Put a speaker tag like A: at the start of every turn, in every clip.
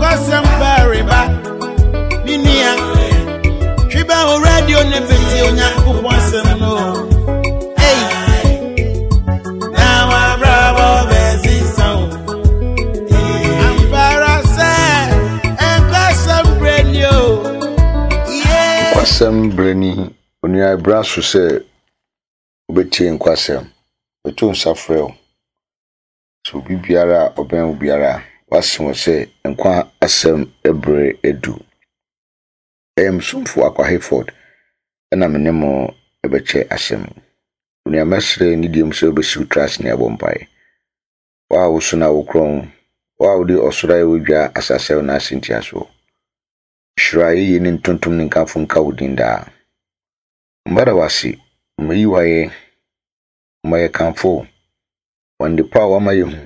A: kwasam bariba ninia twiba o radio ne beti onyankopon asem no hey now I bravo bezi sound ampara say and kwasam brenio yeah
B: kwasam breni onua braso say obetie nkwasam beto nsafrel so bibiara oben biara wasim say nkwa asem ebre edu sumfo akwa Hayford na menemo ebeche asem onua mesre ni diem so obesiw trust ne abompai wa wo so na wo kron wa wo de osora ye wodwa asase na asentia so shirayi ye ni ntontom ni nkanfo nka wodinda mbara wasi mayi waye maye kanfo wande pa wa maye hu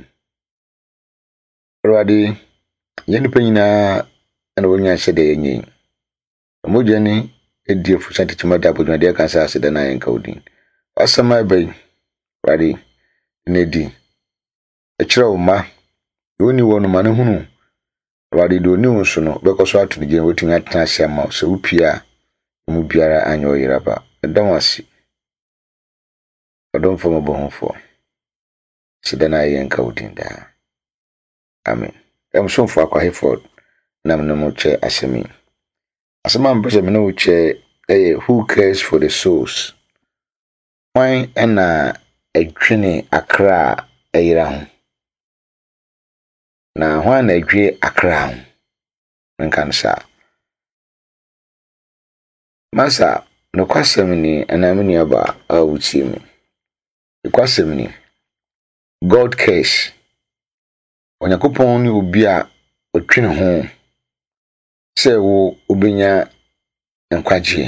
B: rwadi yeni penyina ana wonya hyede yenyi mojani ediefu santitimada abodwa de kansa aseda na yenka wodin asama bai rwadi nedi ekira uma woni wono mane hunu rwadi do ni wonso no bekoso atunu je wotumi atena asema so upia mu biara anyo yiraba ndamasi odon fomo bohonfo sida na yenka wodin da amen somfo akwa Hayford na mnemo che asemi asema mbese mno che who cares for the souls why na edwene akra eyira ho na ho na edwe akra ho nkansa masa no kwasem ni anamini aba awuchi mi kwasem ni God cares Onyakopon ni obi a otwene ho se wo obenya nkwaje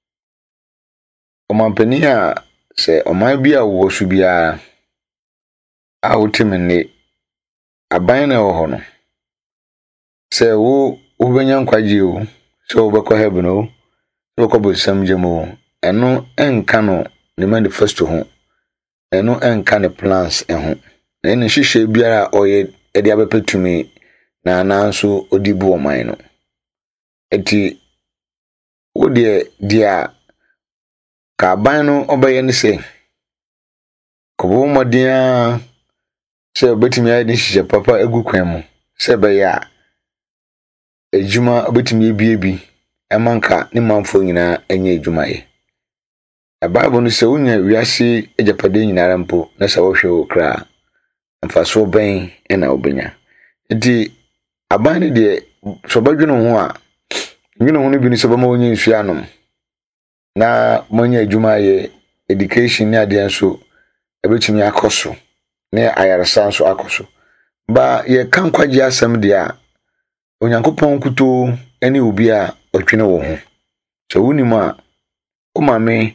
B: omampani a se oman bi a wo so bia a wotemene aban na wo ho no se wo obenya nkwaje o se wo bekọ heaven o se wo ko bosam jemo eno enka no ne manifesto ho eno enka ne plans ho na ene hihye biara oye edi abepetumi na nanso odibu oman no eti wodie dia ka ban no obaye ne se kobo modia se obetumi ayi hihye papa egu kwan mu se be ya ejuma obetumi ebiebi emanka ne manfo nyina anya ejuma ye Bible no se wonya wiase ejapade nyinara mpo na sa wohwe okra mfaso ben na obenya enti abane de so badweno ho a nwino ho no bi ni so bama wonya nsuanom na monya adwuma ye education ni ade nso ebetumi akoso na ayaresa nso akoso ba ye kan kwaje asem de a onyankopon kuto ene obi a otwene wo ho so wonimu a o mame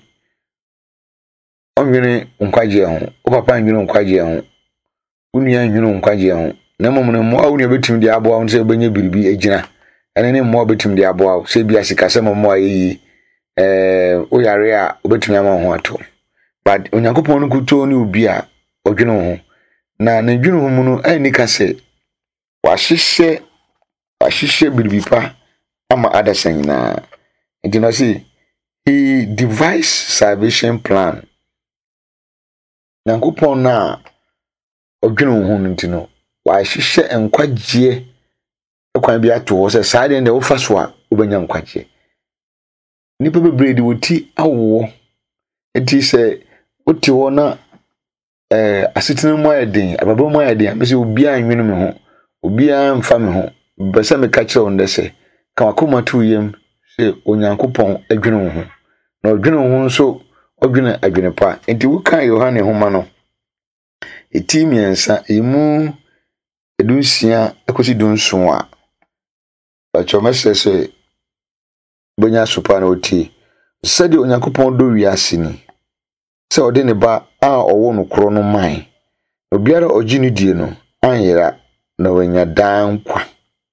B: onwene nkwaje ho o papa nwene nkwaje ho unia nwene nkwaje ho na momno mo a unia betimi de aboa ho se benye biribi agina ene ne mo betimi de aboa ho se bia sikase mo ayi o yare a obetimi ama ho ato but onyankopon no kuto ni obi a odwene ho na na dwene ho mu no ani kase wahihye biribi pa ama adasanyina enti no see he devised salvation plan nyankopon na odwene ho ntino wahihye enkwagye ekwan bi ato wo se saade nde wo faso a obenya nkwagye nipa bebredi woti awo enti se woti wo na asetena mu ayeden ababa mu ayeden amese obi anwene me ho obi amfa me ho bese me ka kire wo ndese ka wakoma to yem se onyankopon adwene ho na odwene ho nso odwene adwene pa enti wo kan Yohane homa no etimiensa emu edunsia ekosi dunso a bacho mesese bonya sopa na oti sede onyankopon do wiase ni se ode ne ba a owo no kro no man obiara ogini die no anyera na wanya dan kwa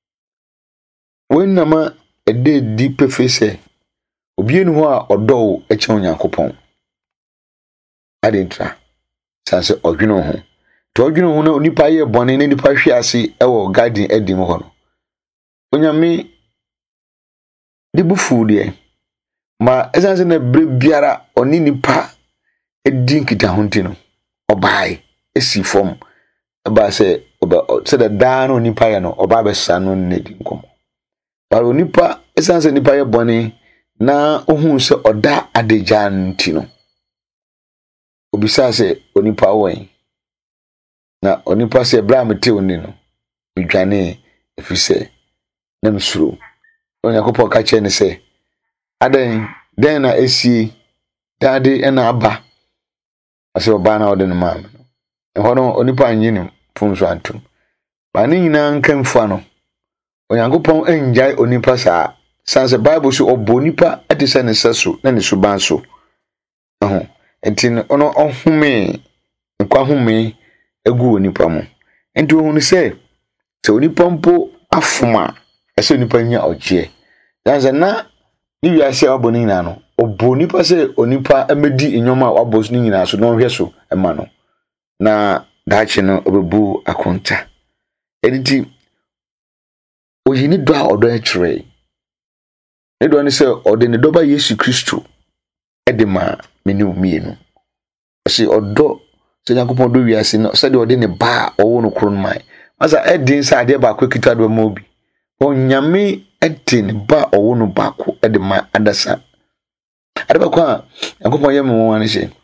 B: wenama ede di pefese obienu ho a odo eche onyankopon adentra sanse odwene ho to odwene ho na onipa ye bone na nipa hwe ase ewo garden edim ho no onyame de bufu de ma esanse na bre biara oni nipa edi nkita honti no obai esi fom ba se da da no nipa ya no oba be sa no nedi nkomo ba onipa esanse nipa ye boni na ohun se oda adejan ti no obisa se onipa wen na onipa se bra mete oni no midwane efise na msuru onyakopo ka che ne se aden den na esi dade ena aba ase oba na ode no mam no onipa anyini funso antum ba ni nyina nkamfa no onyankopon enjai onipa saa sanse bible so obonipa atise ne seso na ne suban so entin ono ohome nkwa home egu onipa mu enti ohunu se onipa mpo afoma ese onipa nya oje danse na ni wiase aboni nyina no obonipa se onipa amedi enyoma wabos ni nyina so no hwe so ema no na dachi no obebu akonta editi oyini do a odo ekire ne do ni se ode ne doba Yesu Kristo edema meni umienu se odo se Yakobon do wiase no se de ode ne ba owo no kron mai masa edin sa ade ba kwekita do ma obi onyame edin ba owo no ba ko edema adasa ade ba kwa Yakobon yem mo wan se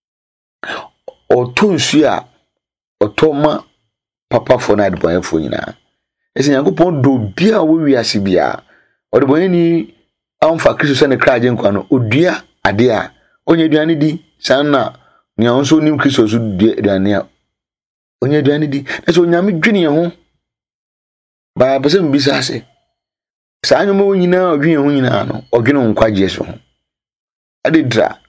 B: otonsu a otoma papa fo na ade bon fo nyina ese Yakobon do bia wo wiase bia ode bon ni amfa Kristo se ne kraje nkwa no odua ade a onye duane di sanna nya onso nim Kristo so duane a onye duane di ese onyame dwene ye ho ba bese mbisa ase sa anyoma wonyina odwene ho nyina no odwene nkwaje so ho ade dra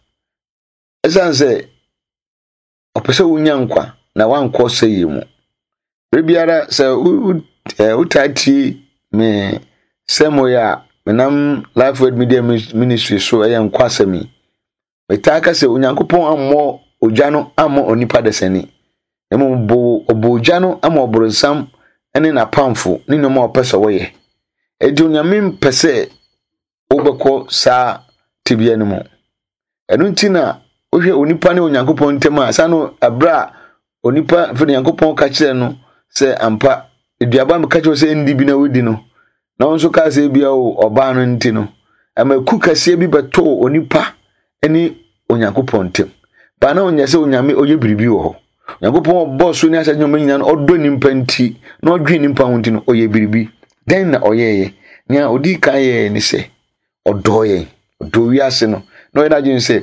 B: esanse opese wonya nkwa na wankọ seye mu bebiara se utati me semoya menam Life Word Media Ministry so nkwa semi metaka se onyankopon ammo ojano ammo onipa desani emo bo ojano ammo obronsam ene na pamfo ni no ma opese woye edi onyame mpese obekọ sa tibia no mu enu ntina ohwe onipa ne onyankopon ntema sano abra onipa fe onyankopon ka kire no se ampa eduaba me ka kire se ndi bi na wodi no na onso ka se bia o oba no nti no amaku kase bi beto onipa eni onyankopon ntem ba na onya se onyame oye biribi wo ho onyankopon boss ni asa nyoma nyina no odo nimpa nti na odwe nimpa ho nti no oye biribi den na oyeye nya odi kan ye ni se odoye odo wiase no no ina jin se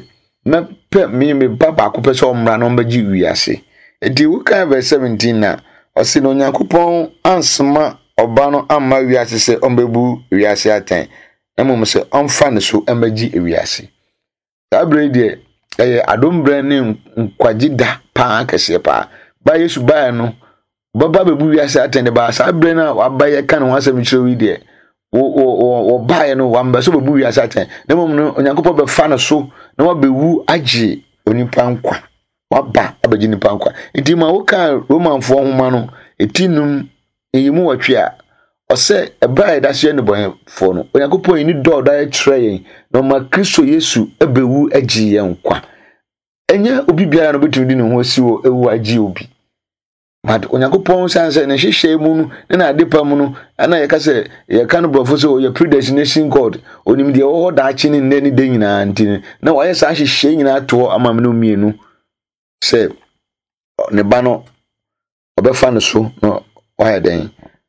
B: me baba ko pese omra no mbaji wiase edi wo kan verse 17 na osi no onyankopon ansema oba no amma wiase se ombebu wiase aten emom se omfa ne so embaji wiase abre de adombre ne nkwagida pa kese pa ba Yesu ba no baba bebu wiase aten de ba sa abre na wabaye kan ho asem chiro de wo bae no wamba so bebu wiase aten emom no onyankopon be fa ne so na wabewu agi onipa nkwa waba abaji nipa nkwa enti ma wo kan romanfo homa no etinum eyimu watwe a ose ebae da hye ne bon fo no onyankopon ni do da kire no ma Kristo Yesu ebewu agi ye nkwa enye obi biara no betumi di ne ho asiwo ewu agi obi mad onyankopon sanse ne hwehwe mu no na adepa mu no ana ye ka se ye kan brofo so ye predestination God onim de wo da achi ne ne de nyina nti na wa ye sa hwehwe nyina to amamne omienu se ne ba no obefa no so no wa ya den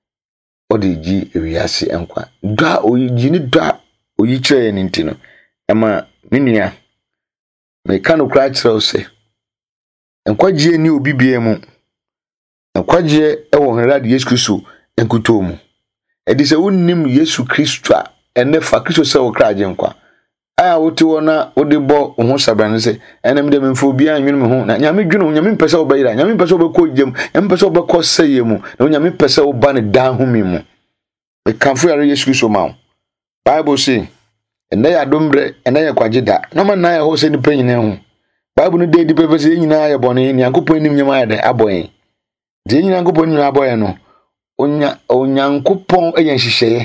B: odiji ewiase enkwa da oyiji ni da oyi kire ni nti no ema menua me kanu kra kire o se enkwaje ni obibie mu enkwaje ewo henrade Yesu Kristo enkuto mu edi se wonnim Yesu Kristo a ene fa Kristo se wo kraje nkwa aya wote wona wode bo ho sabran se enem de memfo bia anwene me ho na nyame dwene nyame mpese wo bayira nyame mpese wo bekọ jem nyame mpese wo bekọ seye mu na nyame mpese wo ba ne dan humi mu e kanfo yare Yesu Kristo ma Bible say ene ya dombre ene ya kwagida no man na ya ho se ni panyine ho Bible no de di pepe se nyina ya bone ni akopon nim nyama ya de aboyen de nyina akopon nim aboyen no onyankopon eyan hihye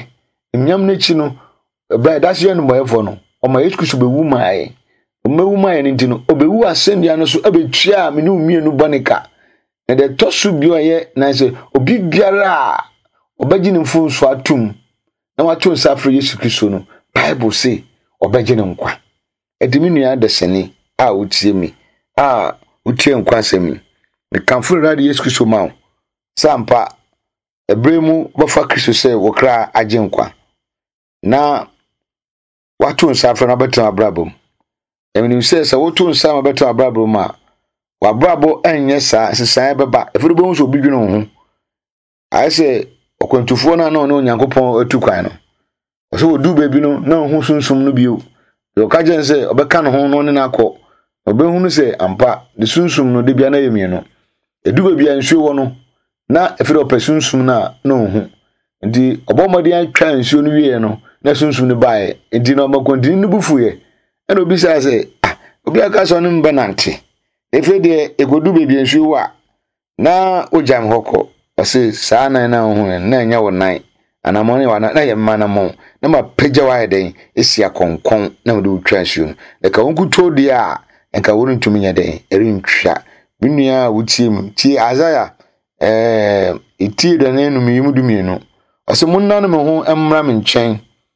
B: nyam ne chi no ba that's you no moyefo no o ma Yesu Kristo bewu maaye o mewu maaye ne ntino obewu asendua no so abetua me ne umienu bonika na de tosu bi oye na se obi biara obaji ne mfunso atum na wato nsafre Yesu Kristo no Bible say obaji ne nkwa edimi nua de sene a utie mi a utie nkwa asemi me kanfo radio Yesu Kristo ma sampa ebremu bofa Kristo se wokra agye nkwa na wato nsafre na beto abrabom emini se woto nsama beto abrabom ma wabrabo enye sa sesan beba efuru bo nso bidwene ho ayese okwantufo na Onyankopɔn atukwan no so odu bebi no na ho sunsum no bio yo kaje se obeka no ho no ne nakọ obehunu se ampa de sunsum no de bia na yemie no edu bebi ansuo wo no na efuru opesunsum na ho ndi obomodi atwa ansuo no wie no na sunsum no bae ndi no makontini no bufuye ena obi sa se obi aka so no mbanante efede egodu bebi ansuo wa na ojam hokọ ase saa nan na ho na nya wo nan anamone wa na yemma na mo na ma pagya wa den esi akonkon na mo de utwa ansuo no de ka wonkuto de a enka woru ntumi nya den erintwa minua wutiem ti Azaya iti de na enum yimudumienu ase munna no me ho emmra me nchen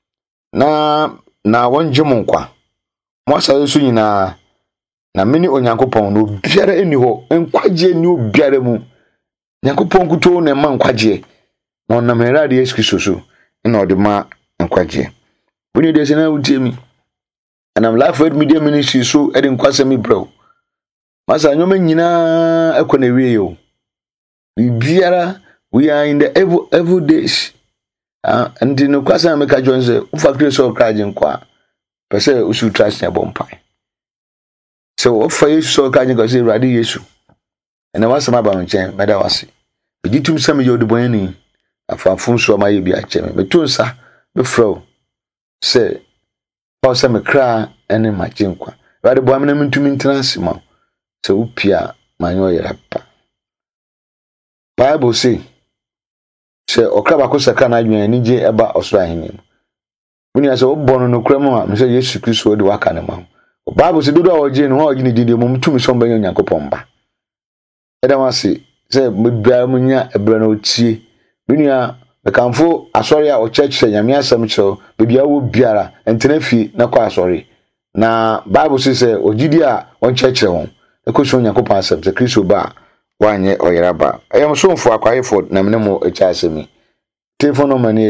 B: na wonje mo nkwa mo asa so nyina na meni Onyankopɔn no biara eni ho enkwagye ni obiara mu Nyankopɔn kuto na ma nkwagye na onam herade Yesu Kristo so na ode ma nkwagye woni de se na wutiemi anam Life Word Media Ministry so ede nkwasemi bro masa nyoma nyina ekona wie yo biara we are in the evil days and no kwasa me ka jonze ufa Kristo kraje nkwa pese usu trust na bompai so ofa Yesu so kraje ko se herade Yesu ena wasama ba nchen meda wase bitum sam ye oduboni afafun so ma ye bi acheme betunsa be fro se pause me kra ene ma jinkwa herade bo amena mintumi ntanasi ma se upia manyo yerapa Bible say se okraba ko saka na adwen ni je eba osoro ahini muni ase obono no kremu a me se Yesu Kristo de waka ne ma Bible say dodo a oje no oje ni dide mo mtumi so mbanyo Nyankopɔn ba edamasi se mebia munya ebra na otie minua bekamfo asori a o church se nyame asem kiro bebia wo biara entena fi na kwa asori na Bible say ogidi a on church ho ekoso Nyankopɔn asem se Kristo ba wanye oyeraba ayam so mfo akwayefo na menemo echa asemi telephone number ni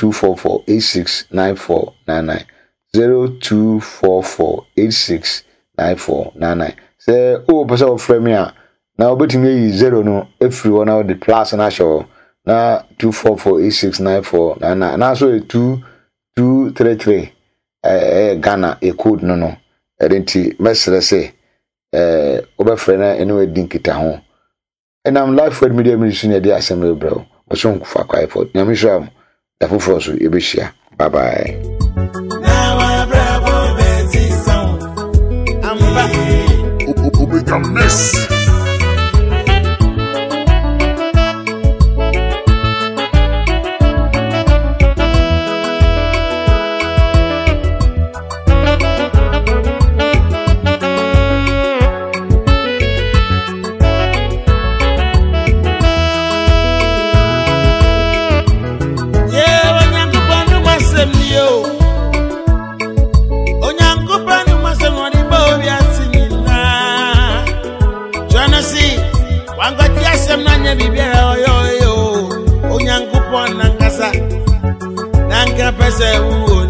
B: 0244869499 0244869499 se o pese o frame a na obetimi yi 0 no every one out the plus na show na 244869499 na so 2233 Ghana e code no edenti mesre se obefre na anyway dinkita ho and I'm Life Word Media Ministry near the assembly bro but so for quiet for nyamisham da foforo so ebehia bye bye now bravo beti sound amba obeka miss
A: Pese